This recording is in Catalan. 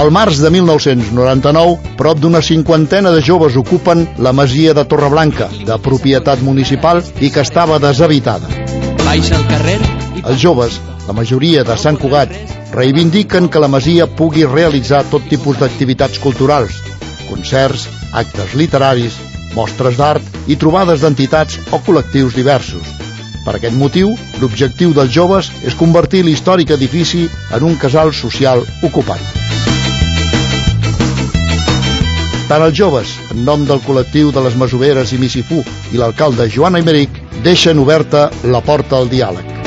Al març de 1999, prop d'una cinquantena de joves ocupen la masia de Torreblanca, de propietat municipal i que estava deshabitada. Baixa al carrer i... Els joves, la majoria de Sant Cugat, reivindiquen que la masia pugui realitzar tot tipus d'activitats culturals, concerts, actes literaris, mostres d'art i trobades d'entitats o col·lectius diversos. Per aquest motiu, l'objectiu dels joves és convertir l'històric edifici en un casal social ocupat. Tant els joves, en nom del col·lectiu de les Masoveres i Missifú, i l'alcalde Joan Aymeric, deixen oberta la porta al diàleg.